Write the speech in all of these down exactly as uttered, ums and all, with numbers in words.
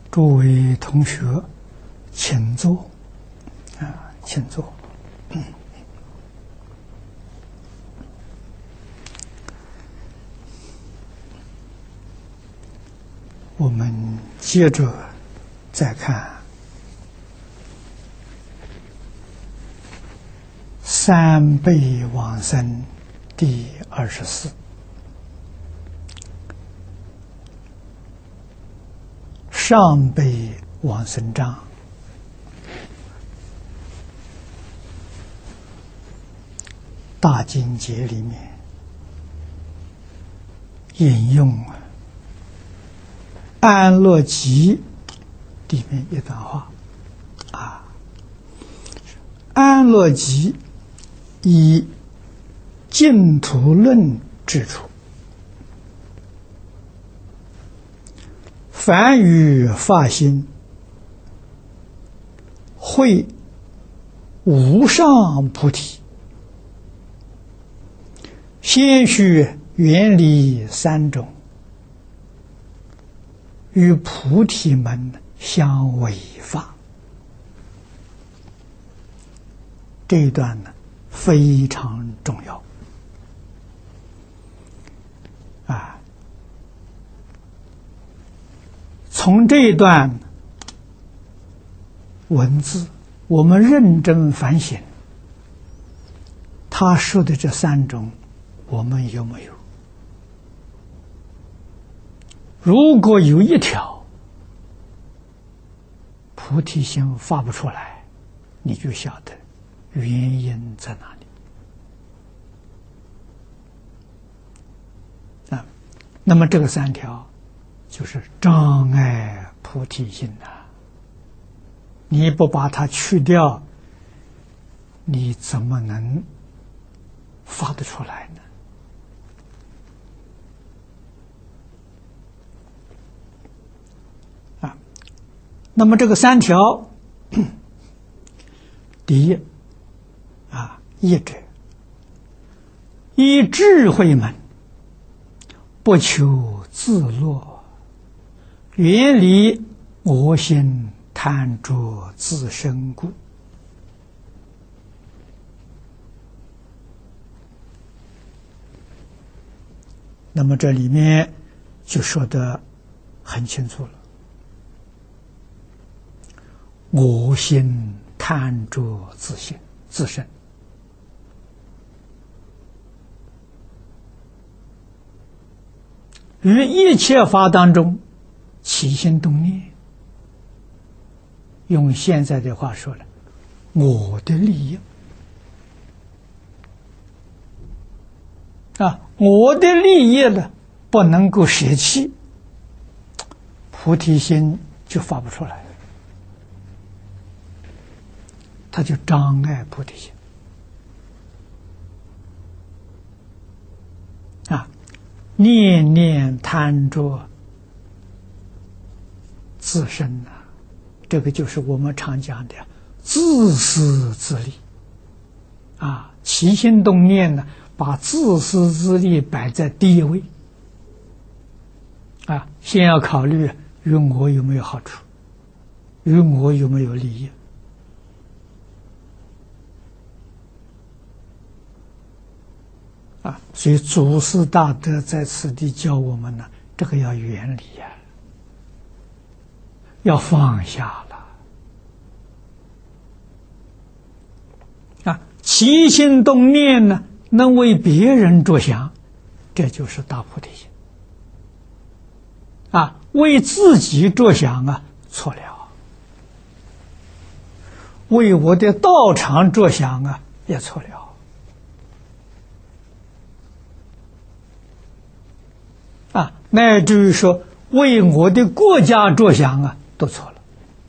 诸位同学，请坐啊，请坐。嗯、我们接着再看三辈往生第二十四。上辈往生章，大经节里面引用安乐集里面一段话啊，安乐集以净土论指出，凡于发心，会无上菩提，先须远离三种，与菩提门相违法。这一段呢非常重要啊。从这一段文字，我们认真反省，他说的这三种，我们有没有？如果有一条菩提心发不出来，你就晓得原因在哪里啊。那么这个三条就是障碍菩提心呐、啊，你不把它去掉，你怎么能发得出来呢？啊，那么这个三条，第一啊，一者以智慧门，不求自乐，远离我心贪着自身故。那么这里面就说得很清楚了，我心贪着自心自身，于一切法当中起心动念，用现在的话说了，我的利益啊，我的利益呢不能够舍弃，菩提心就发不出来，它就障碍菩提心啊，念念贪着自身呐、啊，这个就是我们常讲的自私自利啊，起心动念呢，把自私自利摆在第一位啊，先要考虑与我有没有好处，与我有没有利益啊，所以祖师大德在此地教我们呢，这个要远离呀、啊，要放下了啊！起心动念呢，能为别人着想，这就是大菩提心啊！为自己着想啊，错了；为我的道场着想啊，也错了。啊，乃至于说为我的国家着想啊，都错了。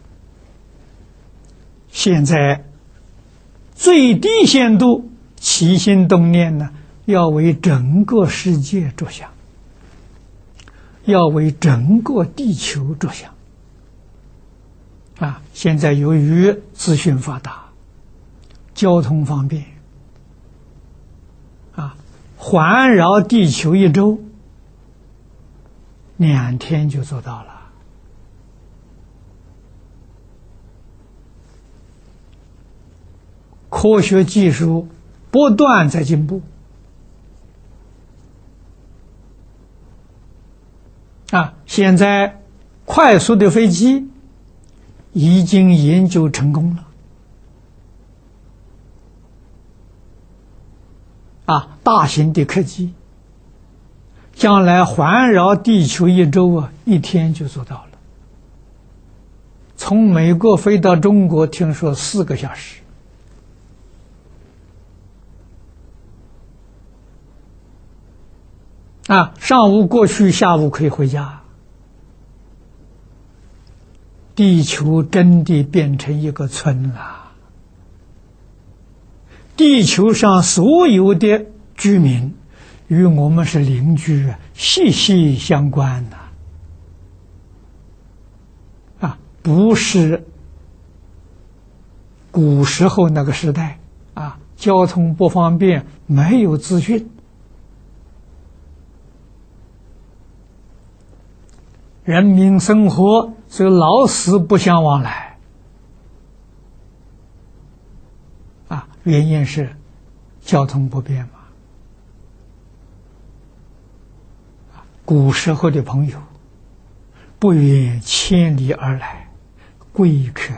现在最低限度起心动念呢，要为整个世界着想，要为整个地球着想。啊，现在由于资讯发达，交通方便，啊，环绕地球一周，两天就做到了。 科学技术不断在进步。啊，现在快速的飞机已经研究成功了。啊，大型的客机将来环绕地球一周啊，一天就做到了。从美国飞到中国，听说四个小时。啊，上午过去，下午可以回家。地球真的变成一个村了。地球上所有的居民与我们是邻居，息息相关的。啊，不是古时候那个时代啊，交通不方便，没有资讯。人民生活所以老死不相往来，啊，原因是交通不便嘛。古时候的朋友不远千里而来，贵客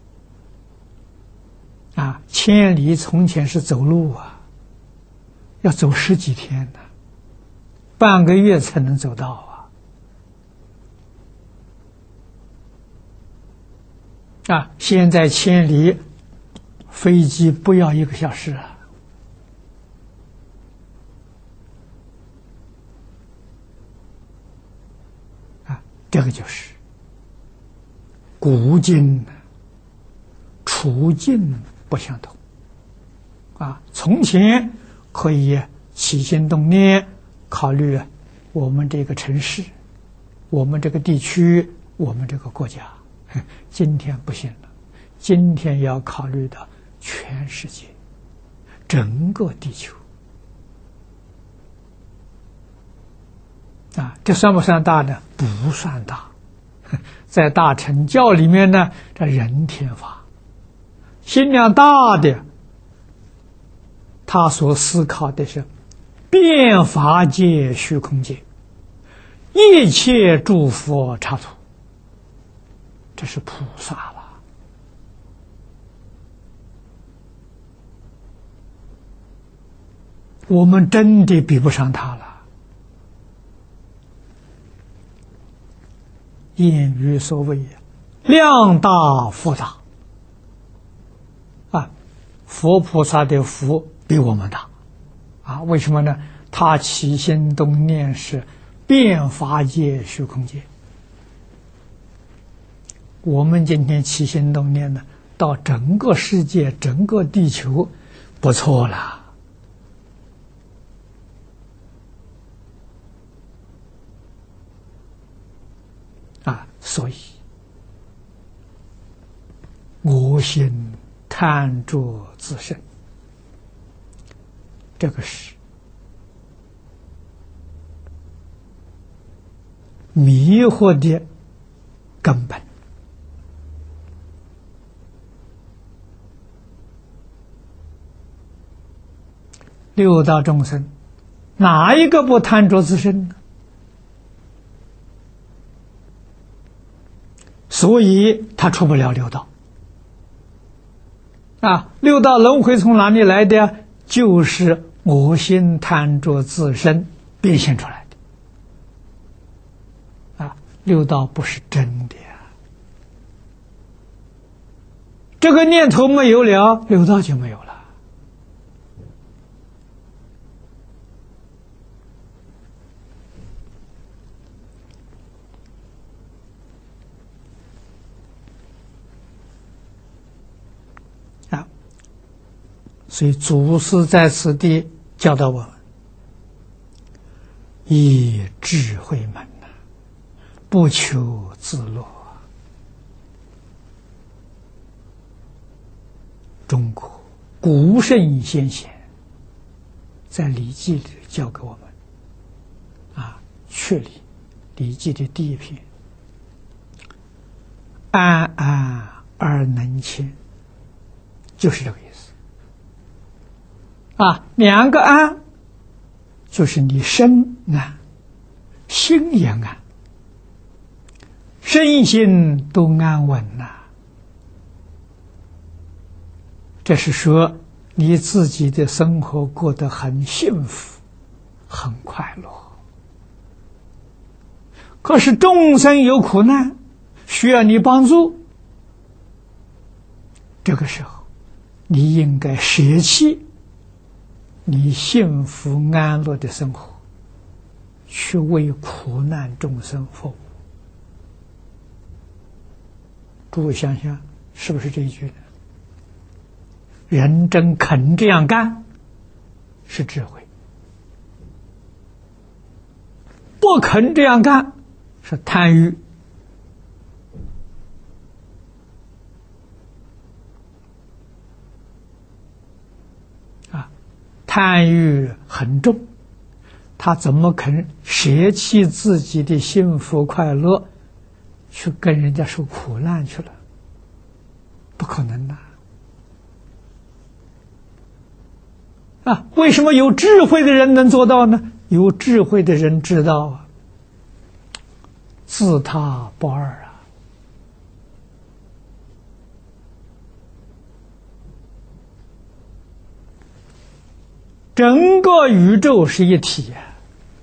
啊，千里从前是走路啊，要走十几天呢，半个月才能走到啊。啊，现在千里飞机不要一个小时啊！啊，这个就是古今处境不相同。啊，从前可以起心动念考虑我们这个城市、我们这个地区、我们这个国家。今天不行了，今天要考虑到全世界，整个地球。啊，这算不算大呢？不算大。在大乘教里面呢，这人天法，心量大的，他所思考的是遍法界虚空界，一切诸佛刹土。这是菩萨了。我们真的比不上他了。谚语所谓量大福大，啊，佛菩萨的福比我们大，啊，为什么呢？他起心动念是遍法界虚空界。我们今天起心动念呢，到整个世界、整个地球，不错了。啊，所以我心贪着自身，这个是迷惑的根本。六道众生，哪一个不贪着自身呢？所以他出不了六道。啊，六道轮回从哪里来的？就是我心贪着自身变现出来的。啊，六道不是真的呀。这个念头没有了，六道就没有了。所以祖师在此地教导我们，以智慧门呐，不求自乐。中国古圣先贤在《礼记》里教给我们，啊，确立《礼记》的第一篇，安安而能谦，就是这个意思。 啊，两个安，就是你身安，心也安，身心都安稳呐、啊。这是说你自己的生活过得很幸福，很快乐。可是众生有苦难，需要你帮助，这个时候你应该舍弃你幸福安乐的生活，去为苦难众生服务。诸位想想，是不是这一句呢？人真肯这样干，是智慧；不肯这样干，是贪欲。啊，贪欲很重，他怎么肯舍弃自己的幸福快乐，去跟人家受苦难去了？不可能的。啊，为什么有智慧的人能做到呢？有智慧的人知道啊，自他不二啊。整个宇宙是一体啊。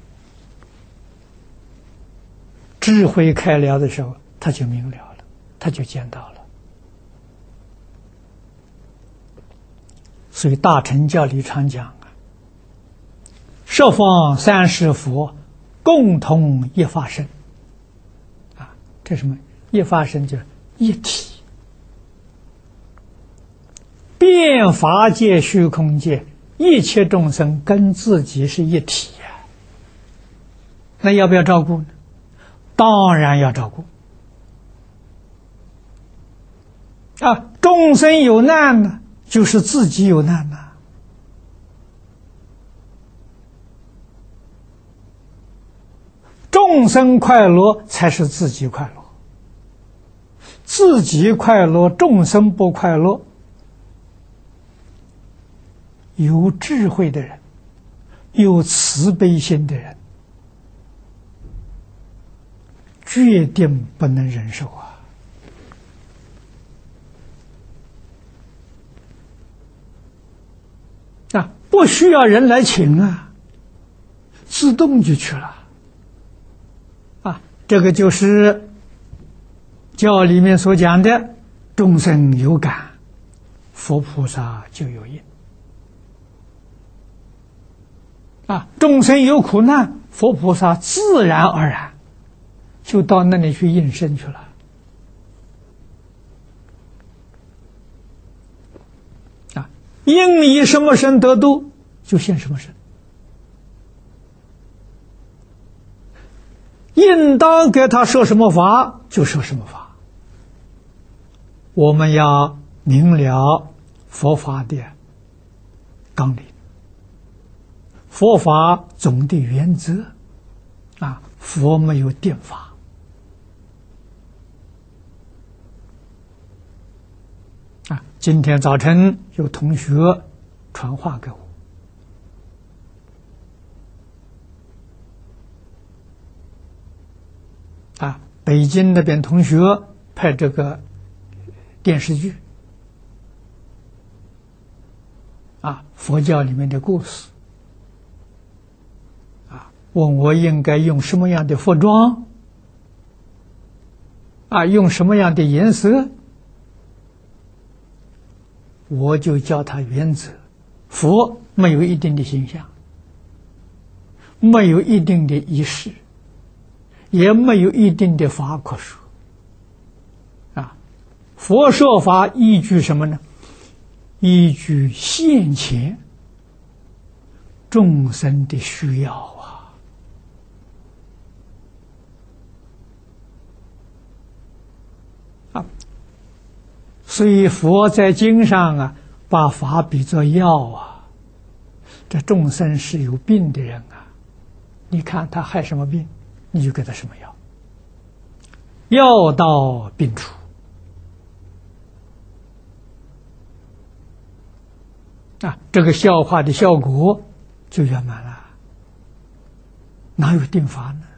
智慧开了的时候，他就明了了，他就见到了。所以大乘教里常讲啊，十方三世佛共同一法身啊，这什么？一法身就是一体，遍法界虚空界，一切众生跟自己是一体呀、啊。那要不要照顾呢？当然要照顾啊！众生有难呢，就是自己有难呐。众生快乐才是自己快乐，自己快乐，众生不快乐。有智慧的人，有慈悲心的人，决定不能忍受啊！啊，不需要人来请啊，自动就去了。啊，这个就是教里面所讲的众生有感，佛菩萨就有应。啊，众生有苦难，佛菩萨自然而然就到那里去应身去了。啊，应以什么身得度，就现什么身。应当给他说什么法，就说什么法。我们要明了佛法的纲领，佛法总的原则啊，佛没有定法啊。今天早晨有同学传话给我，啊，北京那边同学拍这个电视剧啊，佛教里面的故事啊，问我应该用什么样的服装啊，用什么样的颜色，我就教他原则。佛没有一定的形象，没有一定的仪式，也没有一定的法可说啊。佛说法依据什么呢？依据现前众生的需要啊。啊，所以佛在经上啊，把法比作药啊。这众生是有病的人啊，你看他害什么病，你就给他什么药，药到病除。 啊，这个笑话的效果就圆满了。哪有定法呢？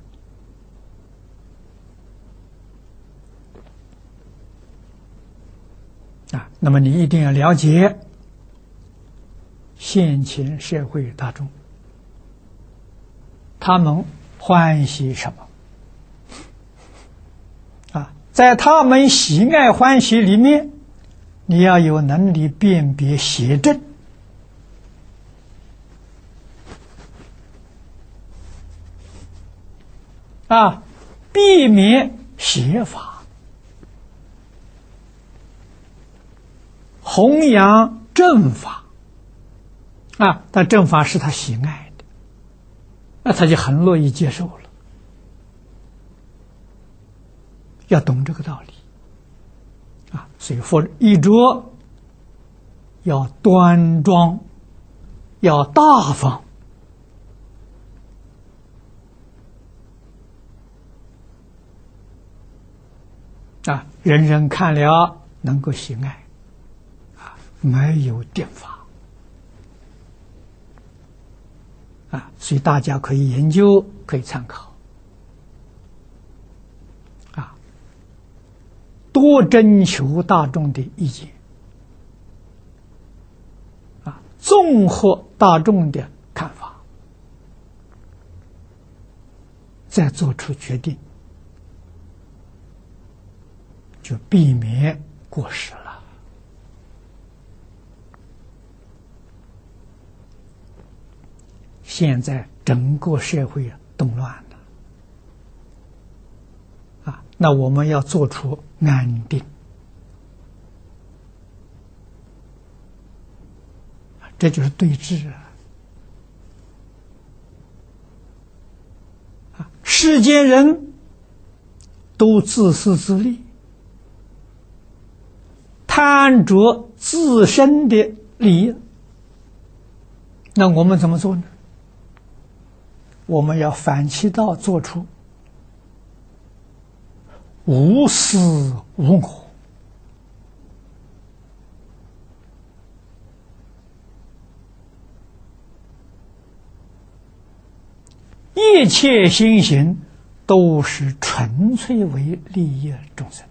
啊，那么你一定要了解现前社会大众，他们欢喜什么？啊，在他们喜爱欢喜里面，你要有能力辨别邪正。啊，避免邪法，弘扬正法。啊，但正法是他喜爱的，那他就很乐意接受了。要懂这个道理。啊，所以佛衣着要端庄，要大方。啊，人人看了能够喜爱，啊，没有定法，啊，所以大家可以研究，可以参考，啊，多征求大众的意见，啊，综合大众的看法，再做出决定。就避免过失了。现在整个社会啊动乱了，啊，那我们要做出安定，这就是对治啊！啊，世间人都自私自利。贪着自身的利益，那我们怎么做呢？我们要反其道，做出无私无我，一切心行都是纯粹为利益众生。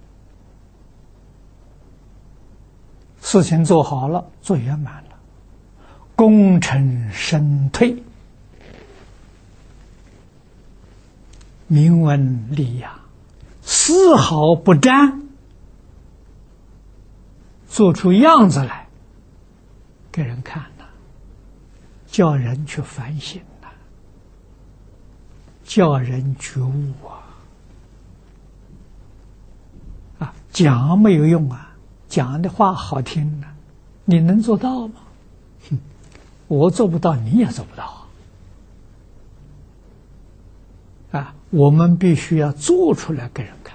事情做好了，做圆满了，功成身退，名闻利养，丝毫不沾，做出样子来给人看了，叫人去反省了，叫人觉悟啊！啊，讲没有用啊！讲的话好听呢，你能做到吗？哼，我做不到，你也做不到啊！我们必须要做出来给人看，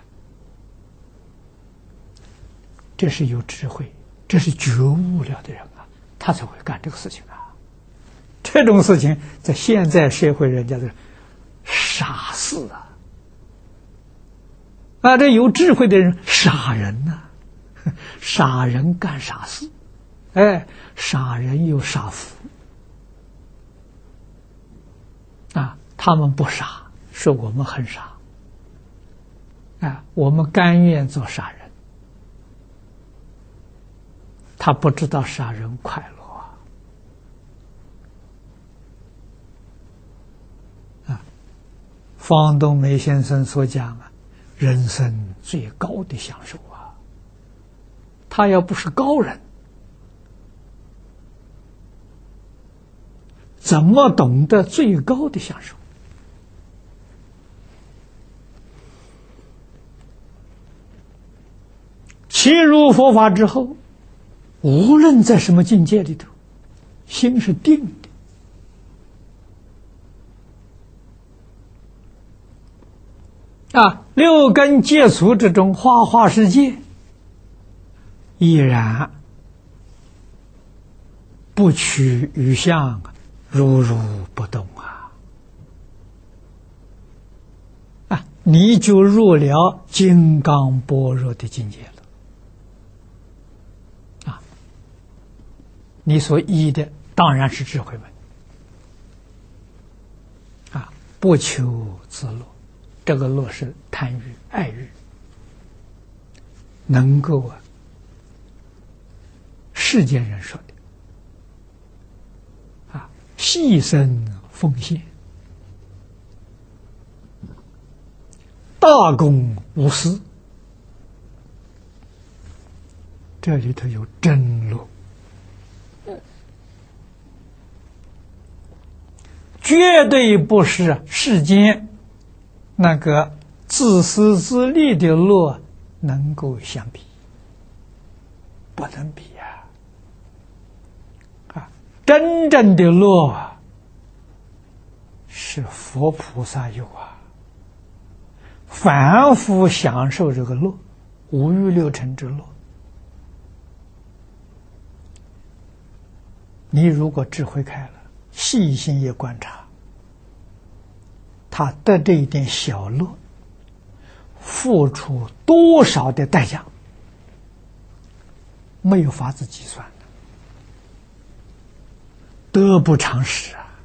这是有智慧，这是觉悟了的人啊，他才会干这个事情啊。这种事情在现在社会，人家的傻事啊！啊，这有智慧的人，傻人呐、啊！傻人干傻事，哎，傻人有傻福啊！他们不傻，是我们很傻啊！我们甘愿做傻人，他不知道傻人快乐啊！啊，方东梅先生所讲啊，人生最高的享受啊！他要不是高人，怎么懂得最高的享受？其入佛法之后，无论在什么境界里头，心是定的。啊，六根接触这种花花世界，依然不取于相，如如不动啊！啊，你就入了金刚般若的境界了啊！ 你所依的当然是智慧门啊，不求自乐，这个乐是贪欲、爱欲，能够啊，世间人说的啊，牺牲奉献，大公无私，这里头有真乐。绝对不是世间那个自私自利的乐能够相比，不能比呀！啊，真正的乐是佛菩萨有啊，凡夫享受这个乐，五欲六尘之乐。你如果智慧开了，细心一观察，他得这一点小乐，付出多少的代价，没有法子计算的，得不偿失啊！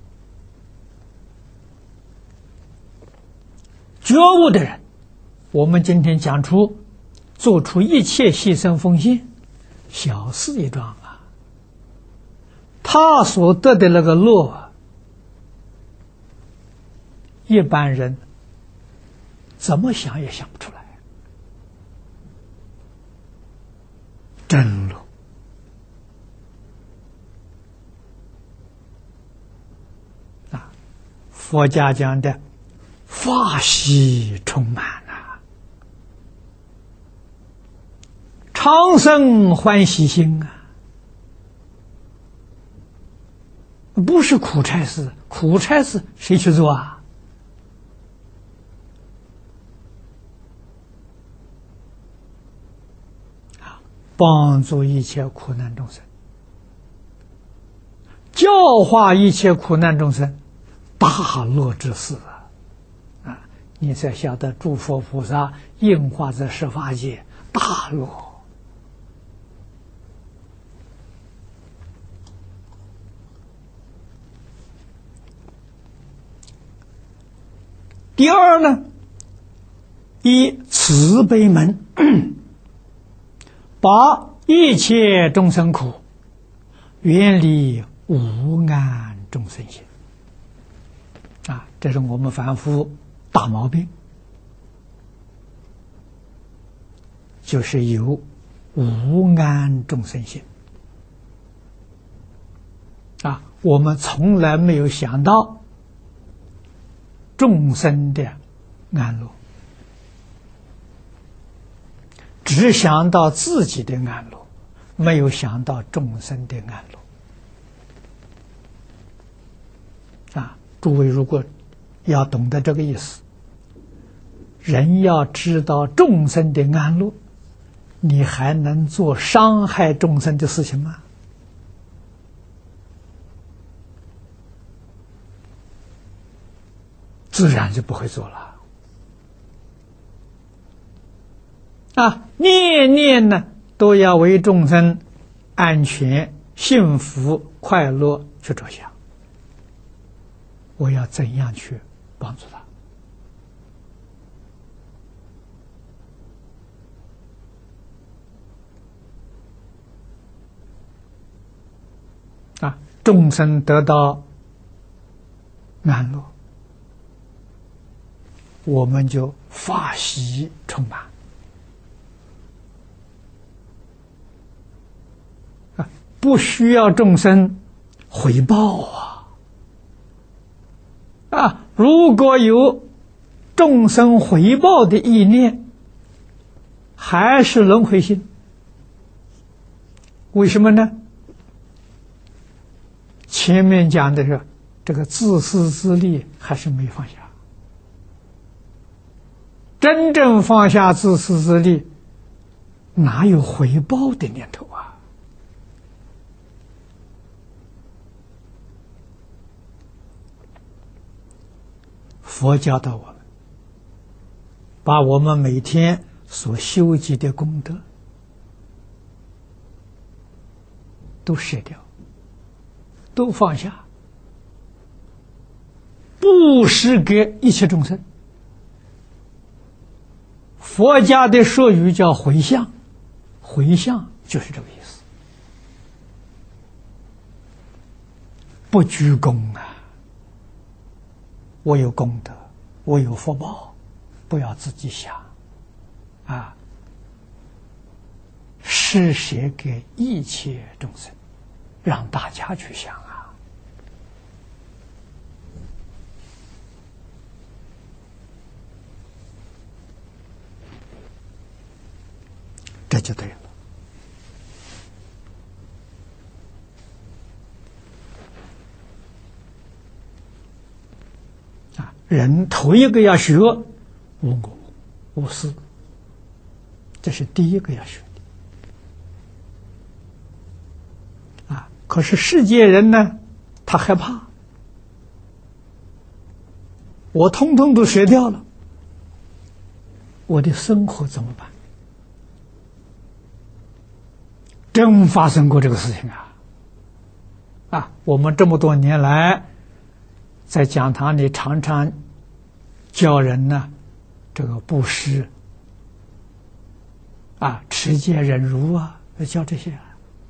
觉悟的人，我们今天讲出做出一切牺牲奉献，小事一桩啊，他所得的那个乐，一般人怎么想也想不出来，真乐啊！佛家讲的法喜充满啊，长生欢喜心啊，不是苦差事，苦差事谁去做啊？帮助一切苦难众生，教化一切苦难众生，大乐之事啊！啊，你才晓得诸佛菩萨应化在十法界大乐。第二呢，以慈悲门把一切众生苦远离无安众生心啊，这是我们凡夫大毛病，就是有无安众生心啊，我们从来没有想到众生的安乐，只想到自己的安乐，没有想到众生的安乐啊！诸位如果要懂得这个意思，人要知道众生的安乐，你还能做伤害众生的事情吗？自然就不会做了啊！念念呢都要为众生安全、幸福、快乐去着想，我要怎样去帮助他啊！众生得到安乐，我们就法喜充满啊，不需要众生回报啊啊！如果有众生回报的意念，还是轮回心。为什么呢？前面讲的是这个自私自利还是没放下。真正放下自私自利，哪有回报的念头啊？佛教导我们，把我们每天所修集的功德都舍掉，都放下，布施给一切众生。佛家的术语叫回向，回向就是这个意思。不居功啊，我有功德，我有福报，不要自己想啊，施舍给一切众生，让大家去想啊。这就对了。啊，人头一个要学无我、无私，这是第一个要学的。啊，可是世界人呢，他害怕，我通通都学掉了，我的生活怎么办？真发生过这个事情啊！啊，我们这么多年来在讲堂里常常教人呢，这个布施啊、持戒忍辱啊，教这些啊。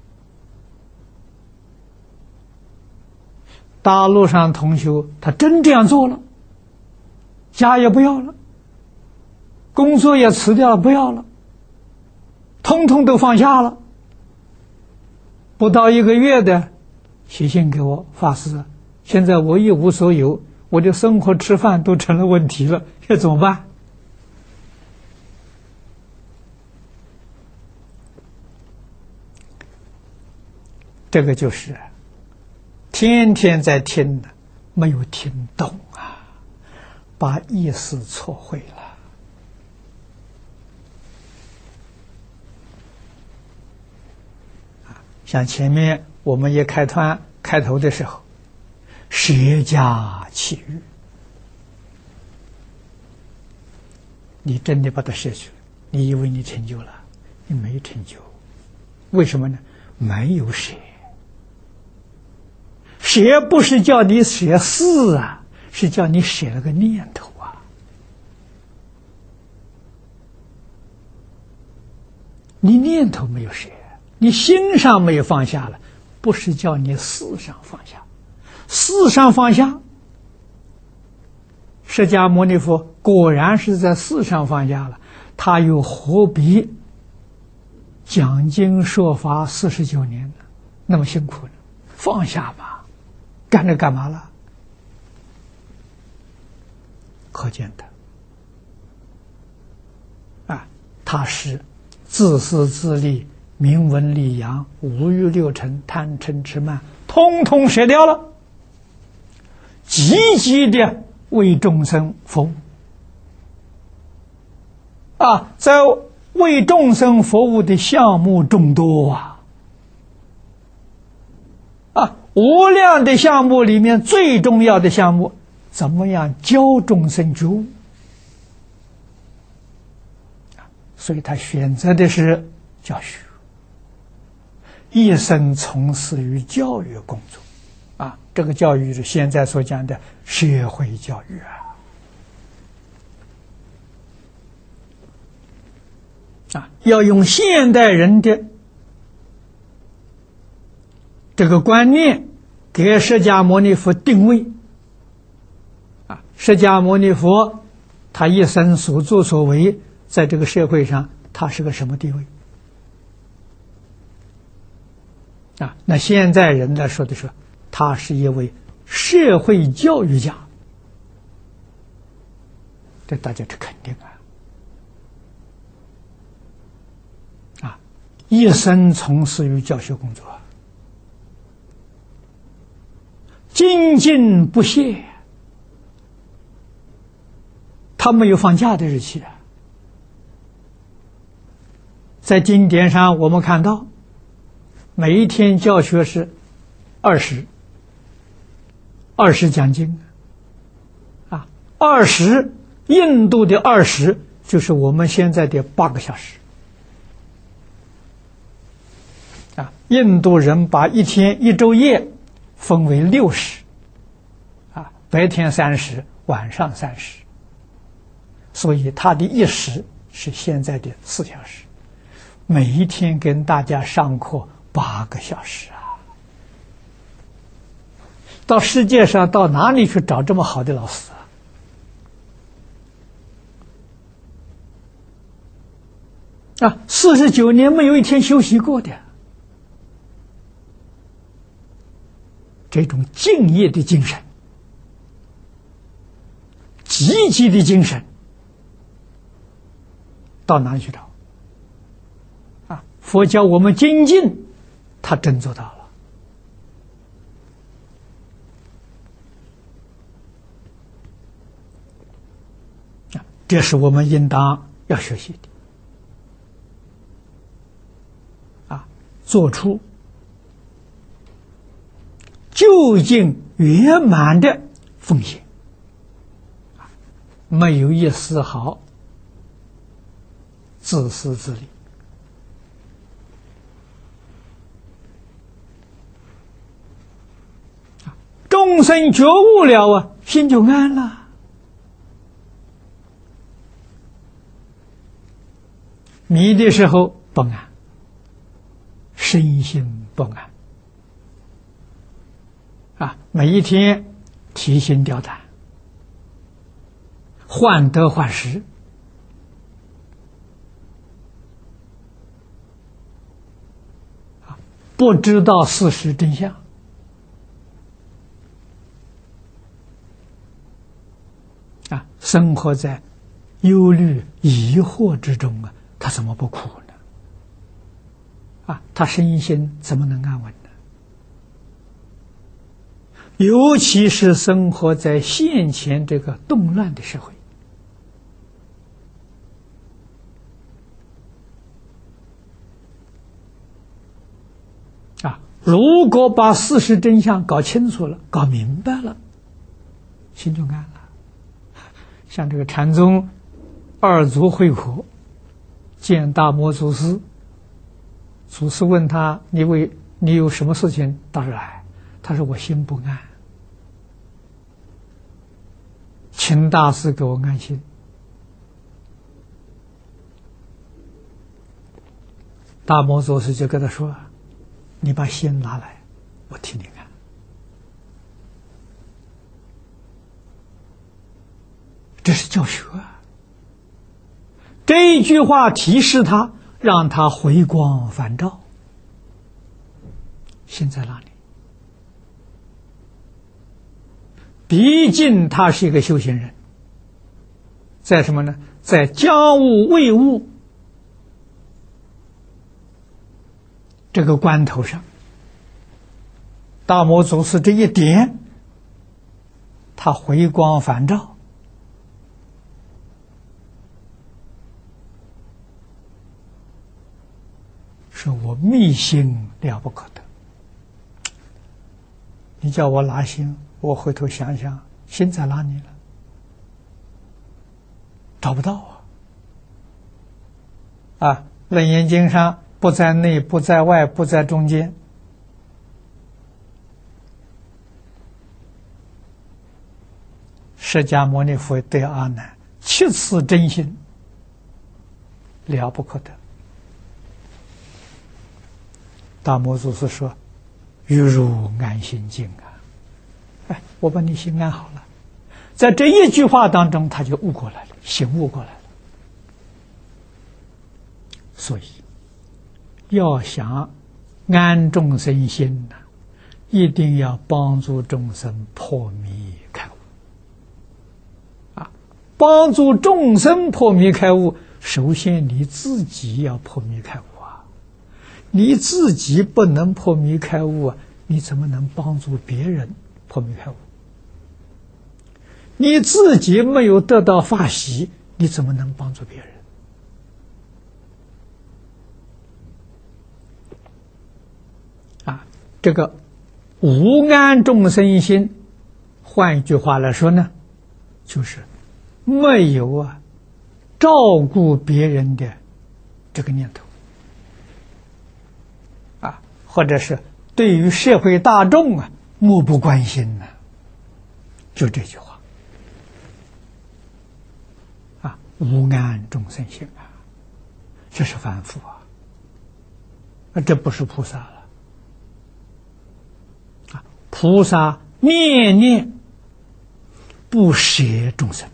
大陆上同修他真这样做了，家也不要了，工作也辞掉了，不要了，通通都放下了。不到一个月的写信给我，法师，现在我一无所有，我的生活吃饭都成了问题了，这怎么办？这个就是天天在听的，没有听懂啊，把意思错会了。像前面我们也开团开头的时候，舍家弃欲，你真的把它舍去了，你以为你成就了，你没成就。为什么呢？没有舍。舍不是叫你舍事啊，是叫你舍了个念头啊。你念头没有舍，你心上没有放下了，不是叫你事上放下。事上放下，释迦牟尼佛果然是在事上放下了，他又何必讲经说法四十九年呢？那么辛苦呢？放下吧，干这干嘛了？可见的啊，他是自私自利、名闻利养、五欲六尘、贪嗔痴慢，通通舍掉了，积极的为众生服务啊，在为众生服务的项目众多啊啊，无量的项目里面最重要的项目，怎么样教众生觉悟？所以他选择的是教学，一生从事于教育工作啊，这个教育是现在所讲的社会教育啊啊，要用现代人的这个观念给释迦牟尼佛定位啊，释迦牟尼佛他一生所作所为，在这个社会上他是个什么地位啊？那现在人来说的说，他是一位社会教育家，这大家是肯定啊！啊，一生从事于教学工作，精进不懈，他没有放假的日期啊。在经典上我们看到，每一天教学是二十，二十讲经啊，二十，印度的二十就是我们现在的八个小时啊，印度人把一天一昼夜分为六时，啊，白天三时，晚上三时，所以他的一时是现在的四小时，每一天跟大家上课八个小时啊！到世界上到哪里去找这么好的老师啊？啊，四十九年没有一天休息过的，这种敬业的精神、积极的精神，到哪里去找？啊，佛教我们精进，他真做到了。啊，这是我们应当要学习的。啊，做出究竟圆满的奉献，没有一丝毫自私自利。众生觉悟了啊，心就安了。迷的时候不安，身心不安啊！每一天提心吊胆，患得患失啊，不知道事实真相啊，生活在忧虑疑惑之中啊，他怎么不苦呢？啊，他身心怎么能安稳呢？尤其是生活在现前这个动乱的社会，啊，如果把事实真相搞清楚了、搞明白了，心就安了。像这个禅宗二祖慧可见大摩祖师，祖师问他：“你为你有什么事情打来？”他说：“我心不安，请大师给我安心。”大摩祖师就跟他说：“你把心拿来，我替你看。”这是教学啊！这一句话提示他，让他回光返照。心在哪里？毕竟他是一个修行人，在什么呢？在家务为务这个关头上，大摩祖师这一点，他回光返照。说我密心了不可得，你叫我拿心，我回头想想，心在哪里了？找不到啊！啊，《楞严经》上不在内，不在外，不在中间。释迦牟尼佛对阿难七次真心，了不可得。大摩祖师说：“欲入安心境啊！”哎，我把你心安好了。在这一句话当中，他就悟过来了，醒悟过来了。所以，要想安众生心呢，一定要帮助众生破迷开悟。啊，帮助众生破迷开悟，首先你自己要破迷开悟。你自己不能破迷开悟啊，你怎么能帮助别人破迷开悟？你自己没有得到法喜，你怎么能帮助别人？啊，这个无安众生心，换一句话来说呢，就是没有啊照顾别人的这个念头。啊， 或者是对于社会大众啊漠不关心呢、啊？就这句话啊，无安众生心啊，这是凡夫啊，啊，这不是菩萨了啊！菩萨念念不舍众生。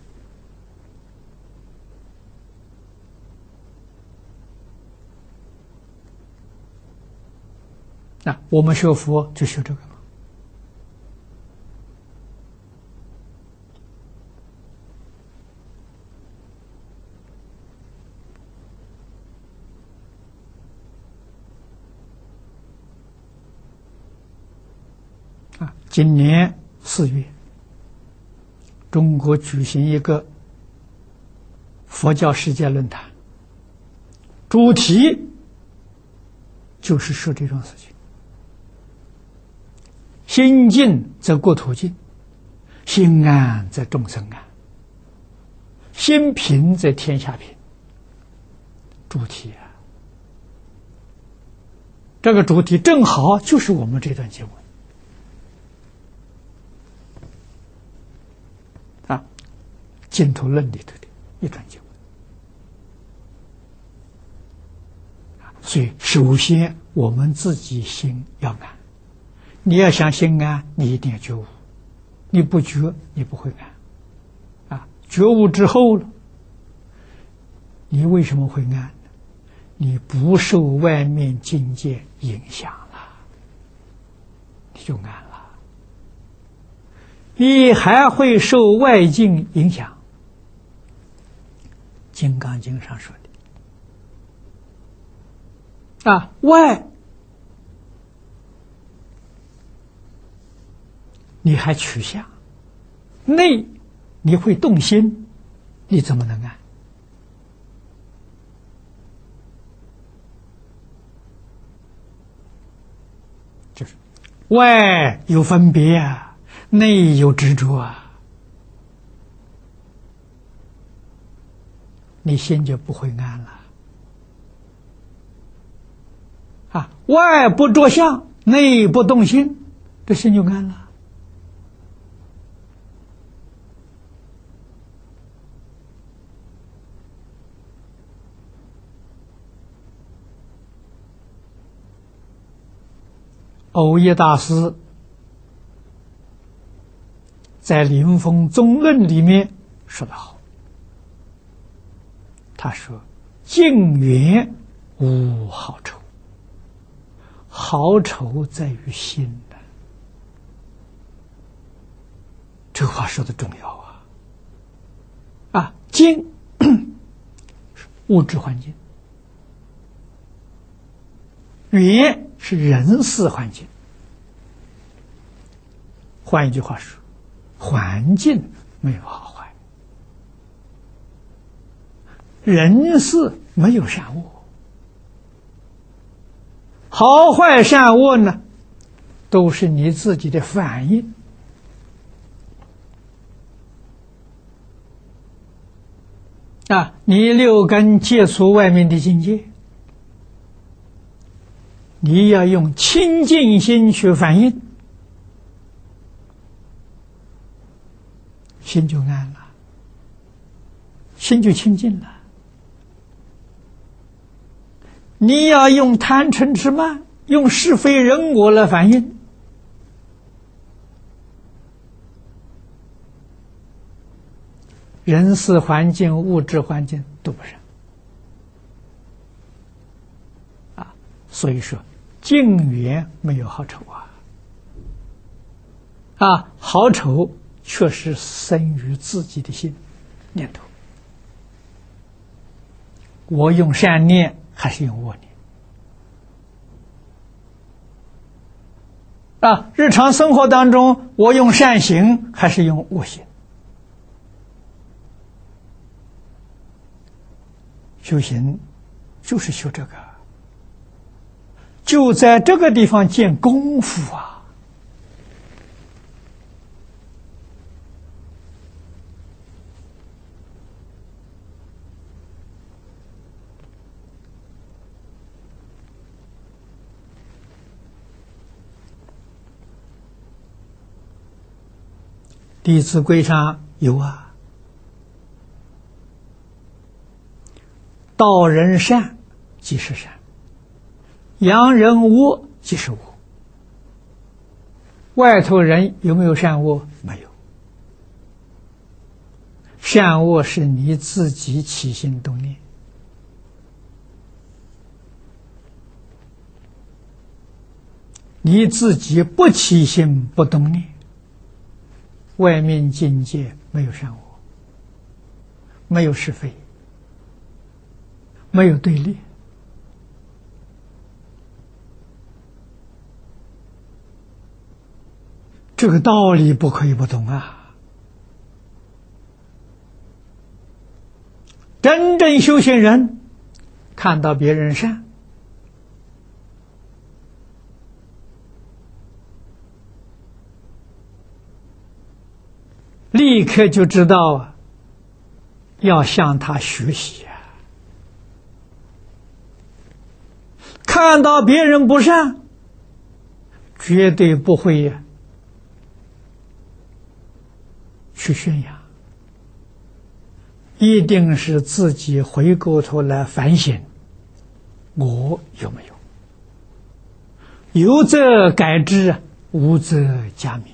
啊，我们学佛就学这个嘛。啊，今年四月，中国举行一个佛教世界论坛，主题就是说这种事情。心净则国土净，心安则众生安，心平则天下平。主题啊，这个主题正好就是我们这段经文啊，《净土论》里头的一段经文。所以，首先我们自己心要安。你要想心安，你一定要觉悟。你不觉，你不会安。啊，觉悟之后了，你为什么会安呢？你不受外面境界影响了，你就安了。你还会受外境影响，《金刚经》上说的啊，外你还取向，内你会动心，你怎么能安？就是外有分别啊，内有执着啊，你心就不会安了。啊，外不着相，内不动心，这心就安了。藕益大师在《临风宗论》里面说得好，他说：“境缘无好丑，好丑在于心的。”这话说的重要啊！啊，境物质环境，缘是人事环境。换一句话说，环境没有好坏，人事没有善恶，好坏善恶呢，都是你自己的反应。啊，你六根接触外面的境界，你要用清净心去反应，心就安了，心就清净了。你要用贪嗔痴慢，用是非人我来反应，人事环境、物质环境都不是啊。所以说，境缘没有好丑啊，啊，好丑确实生于自己的心念头。我用善念还是用恶念？啊，日常生活当中，我用善行还是用恶行？修行就是修这个，就在这个地方见功夫啊！ 弟子规》上有啊，道人善即是善，扬人恶即是恶。外头人有没有善恶？没有。善恶是你自己起心动念。你自己不起心不动念，外面境界没有善恶，没有是非，没有对立。这个道理不可以不懂啊！真正修行人看到别人善，立刻就知道啊，要向他学习啊！看到别人不善，绝对不会呀、啊、去宣扬，一定是自己回过头来反省，我有没有？有则改之，无则加勉。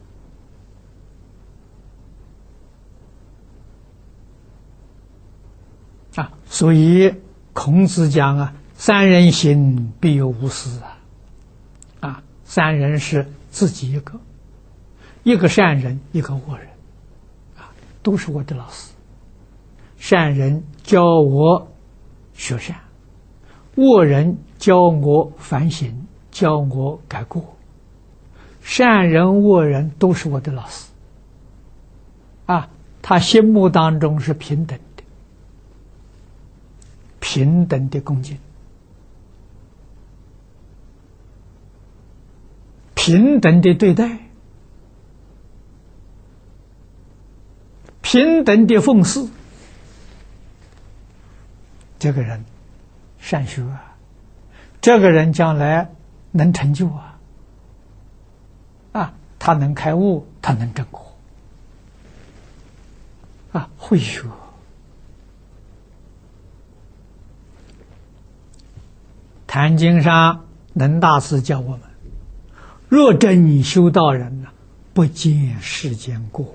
啊，所以孔子讲啊，三人行，必有吾师啊。啊，三人是自己一个，一个善人，一个恶人，啊，都是我的老师。善人教我学善，恶人教我反省，教我改过。善人恶人都是我的老师。啊，他心目当中是平等的，平等的恭敬，平等的对待，平等的奉事。这个人善学啊，这个人将来能成就啊，啊，他能开悟，他能证果，啊，会学。坛经上能大师教我们：若真修道人呢，不见世间过。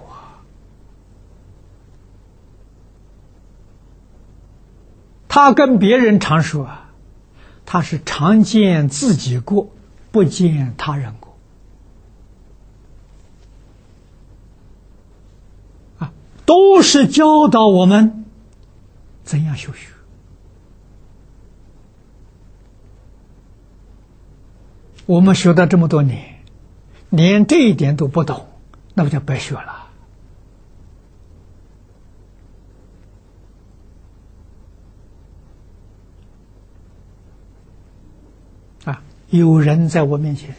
他跟别人常说啊，他是常见自己过，不见他人过。啊，都是教导我们怎样修学。我们学了这么多年，连这一点都不懂，那不就白学了？啊，有人在我面前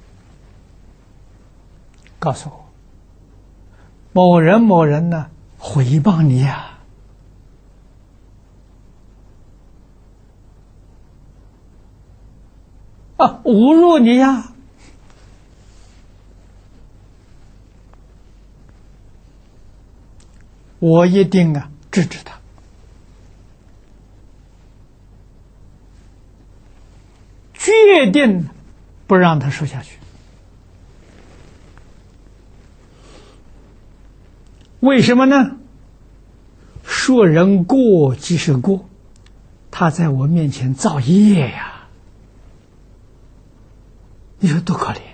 告诉我，某人某人呢诽谤你呀、啊，啊，侮辱你呀、我一定啊制止他。决定不让他说下去。为什么呢？说人过即是过，他在我面前造业呀，你说多可怜！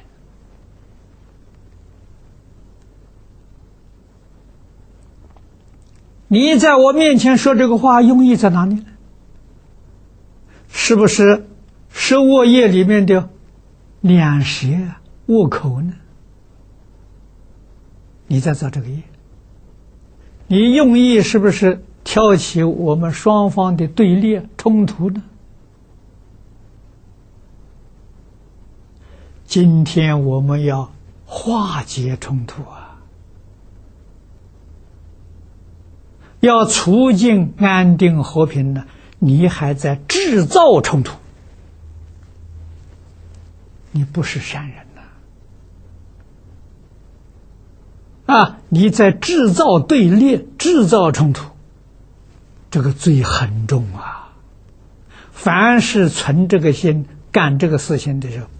你在我面前说这个话，用意在哪里呢？是不是是恶业里面的两舌恶口呢？你在造这个业，你用意是不是挑起我们双方的对立冲突呢？今天我们要化解冲突啊，要促进安定和平呢，你还在制造冲突，你不是善人呐！ 啊，你在制造对立，制造冲突，这个罪很重啊。凡是存这个心，干这个事情的时候，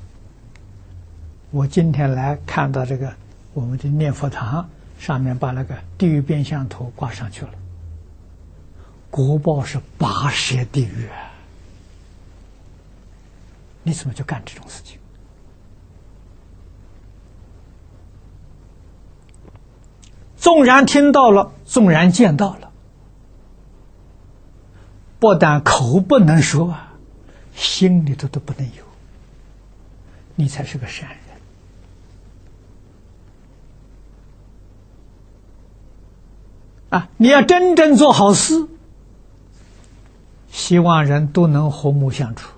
我今天来看到这个我们的念佛堂上面把那个地狱变相图挂上去了，国报是八舌地狱啊！你怎么就干这种事情？纵然听到了，纵然见到了，不但口不能说啊，心里头都不能有，你才是个善人啊！你要真正做好事，希望人都能和睦相处，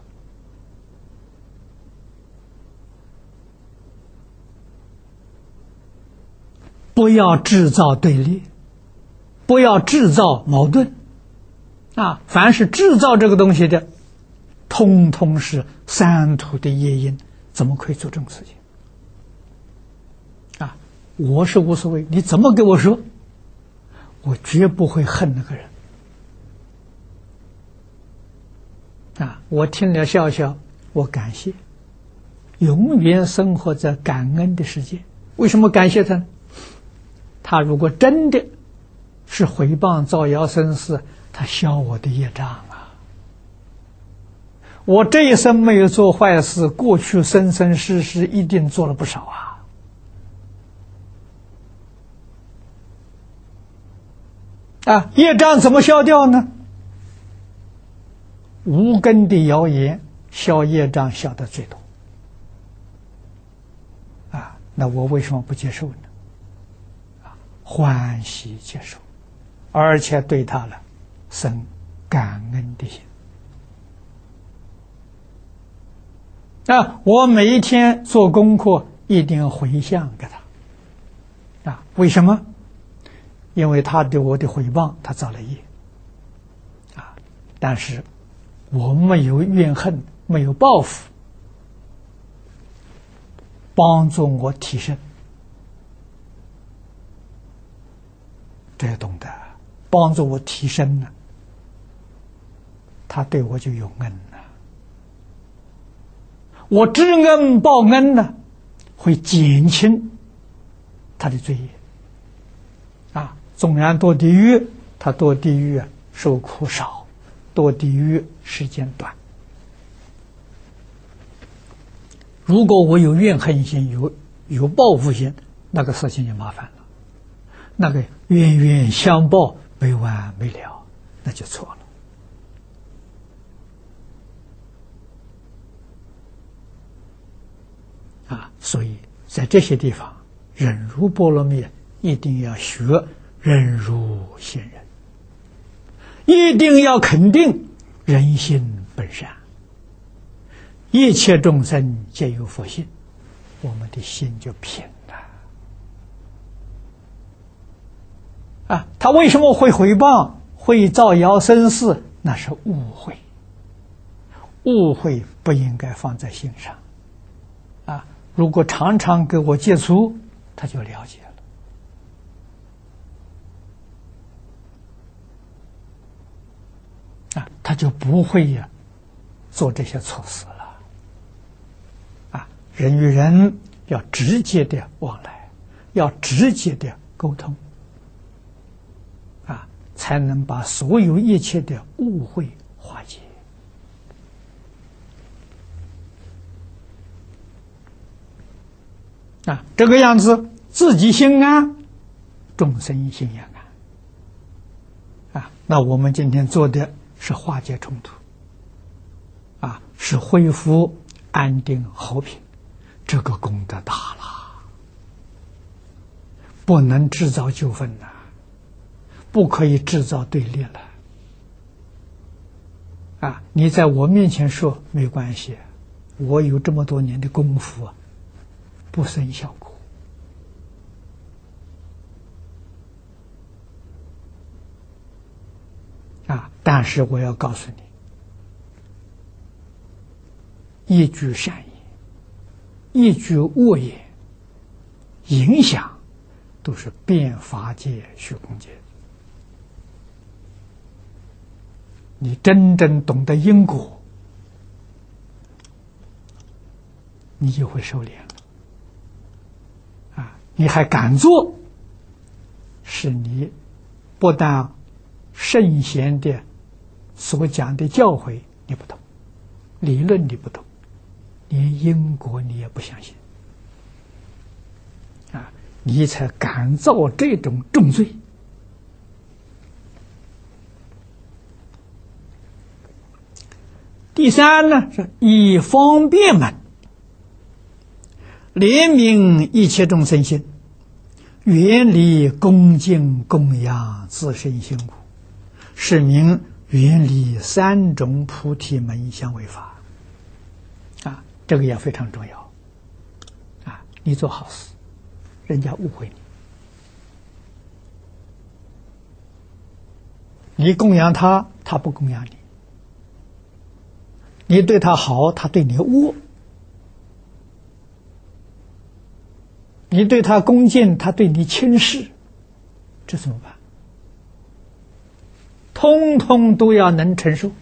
不要制造对立，不要制造矛盾啊！凡是制造这个东西的，通通是三途的业因，怎么可以做这种事情啊？我是无所谓，你怎么给我说，我绝不会恨那个人啊！我听了笑笑，我感谢，永远生活在感恩的世界。为什么感谢他呢？他如果真的是毁谤造谣生事，他消我的业障啊！我这一生没有做坏事，过去生生世世一定做了不少啊！啊，业障怎么消掉呢？无根的谣言消业障消得最多啊！那我为什么不接受呢？欢喜接受，而且对他了生感恩的心。啊，我每一天做功课一定要回向给他啊！为什么？因为他对我的诽谤，他造了业啊！但是我没有怨恨，没有报复，帮助我提升。这要懂得，帮助我提升了，他对我就有恩了。我知恩报恩呢，会减轻他的罪业啊。纵然堕地狱，他堕地狱啊，受苦少，堕地狱时间短。如果我有怨恨心，有有报复心，那个事情就麻烦了。那个冤冤相报没完没了，那就错了啊！所以在这些地方，忍辱波罗蜜一定要学忍辱行忍，一定要肯定人心本善，一切众生皆有佛性，我们的心就平了。啊，他为什么会诽谤、会造谣生事？那是误会，误会不应该放在心上。啊，如果常常给我接触，他就了解了。啊，他就不会呀、啊、做这些错事了。啊，人与人要直接的往来，要直接的沟通。才能把所有一切的误会化解啊！这个样子，自己心安，众生心也安啊！那我们今天做的是化解冲突啊，是恢复安定和平，这个功德大了，不能制造纠纷呐、啊。不可以制造对立了啊！你在我面前说没关系，我有这么多年的功夫啊，不生效果啊！但是我要告诉你，一句善言，一句恶言，影响都是变法界虚空界。你真正懂得因果，你就会收敛了啊！你还敢做，是你不但圣贤的所讲的教诲你不懂，理论你不懂，连因果你也不相信啊！你才敢造这种重罪。第三呢，是以方便门怜悯一切众生心，远离恭敬供养自身心故，是名远离三种菩提门相违法啊，这个也非常重要啊！你做好事，人家误会你，你供养他，他不供养你。你对他好，他对你恶；你对他恭敬，他对你轻视，这怎么办？通通都要能承受。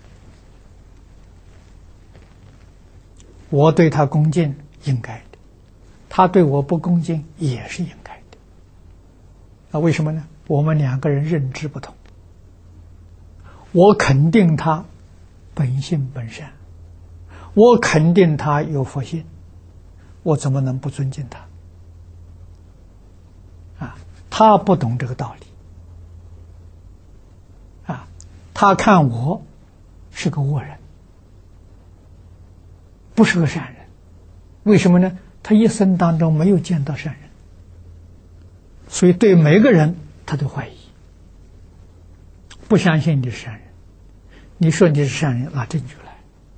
我对他恭敬，应该的；他对我不恭敬，也是应该的。啊，为什么呢？我们两个人认知不同。我肯定他本性本善，我肯定他有佛性，我怎么能不尊敬他？啊，他不懂这个道理，啊，他看我是个恶人，不是个善人，为什么呢？他一生当中没有见到善人，所以对每个人他都怀疑，不相信你是善人。你说你是善人，拿证据来。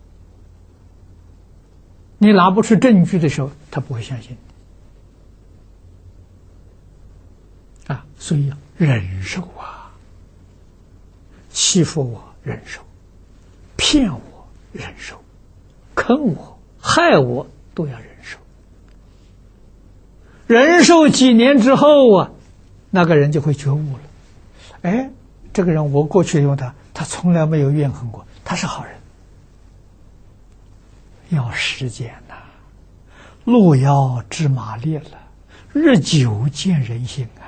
你拿不出证据的时候，他不会相信你。啊，所以要忍受啊，欺负我忍受，骗我忍受，坑我害我都要忍受。忍受几年之后啊，那个人就会觉悟了。哎，这个人我过去用他，他从来没有怨恨过，他是好人。要时间呐、啊，路遥知马力了，日久见人心啊。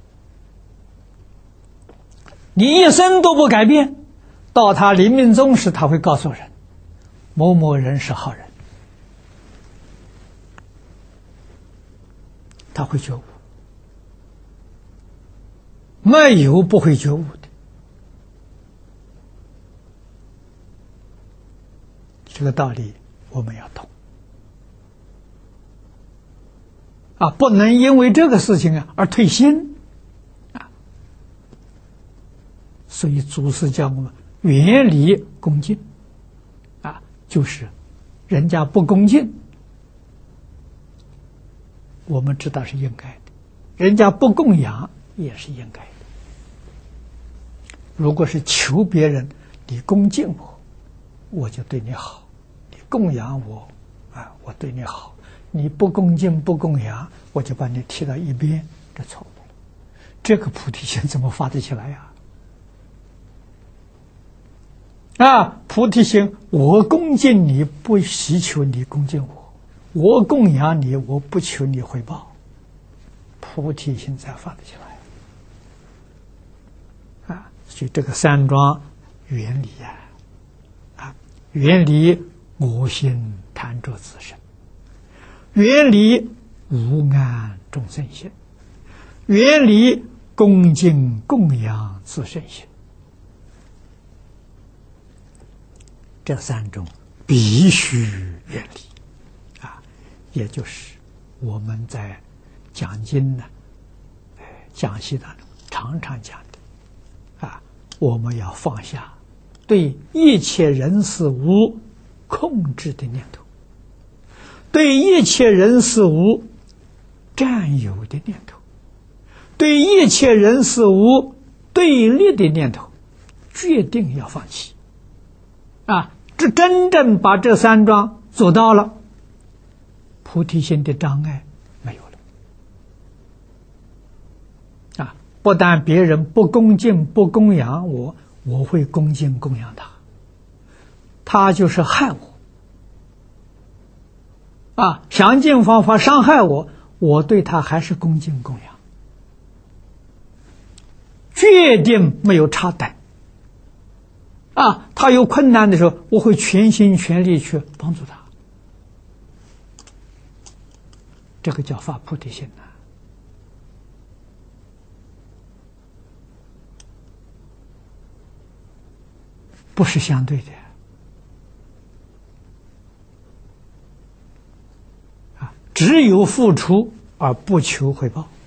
你一生都不改变，到他临命终时，他会告诉人，某某人是好人，他会觉悟，没有不会觉悟的。这个道理我们要懂啊，不能因为这个事情啊而退心啊。所以祖师教我们远离恭敬啊，就是人家不恭敬，我们知道是应该的；人家不供养也是应该的。如果是求别人，你恭敬我，我就对你好；你供养我，啊，我对你好；你不恭敬不供养，我就把你踢到一边，这错误了。这个菩提心怎么发得起来呀？啊，菩提心，我恭敬你，不希求你恭敬我；我供养你，我不求你回报。菩提心才发得起来啊！所以这个三桩原理呀，啊，远离我心贪着自身，远离无安众生心，远离恭敬供养自身心。这三种必须远离啊，也就是我们在讲经呢、讲习当中常常讲的啊，我们要放下对一切人事物控制的念头，对一切人事物占有的念头，对一切人事物对立的念头，决定要放弃啊！这真正把这三桩做到了，菩提心的障碍没有了不但别人不恭敬不供养我，我会恭敬供养他。他就是害我啊，想尽方法伤害我，我对他还是恭敬供养，决定没有差等啊。他有困难的时候，我会全心全力去帮助他，这个叫发菩提心啊，不是相对的。只有付出而不求回报。